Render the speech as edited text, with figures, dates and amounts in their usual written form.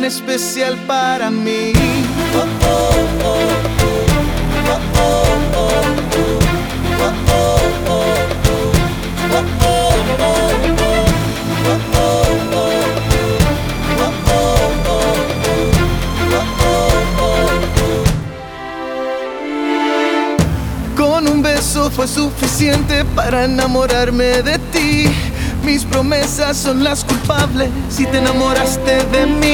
tan especial para mí. Con un beso fue suficiente para enamorarme de ti. Mis promesas son las culpables si te enamoraste de mí.